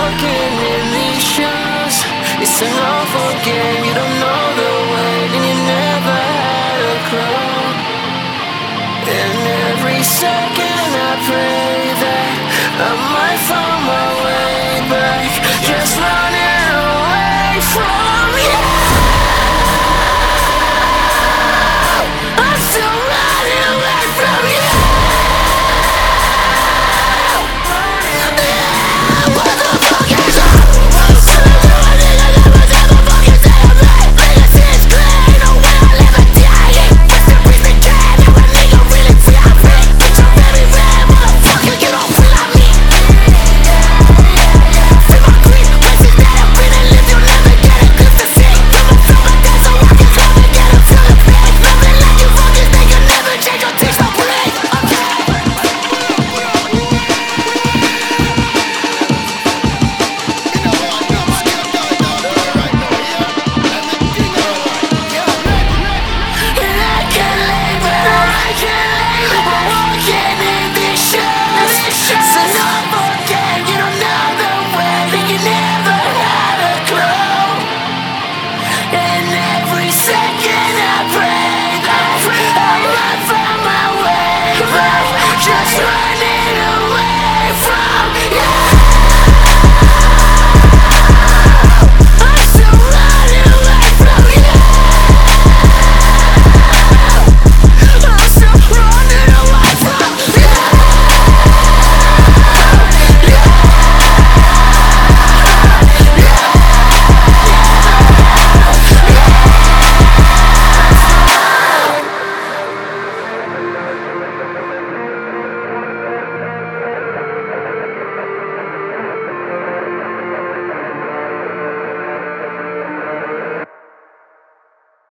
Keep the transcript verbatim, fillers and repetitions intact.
walking in these shoes. It's an awful game, you don't know the way, and you never had a clue. And every second I pray that I might find my way back, just like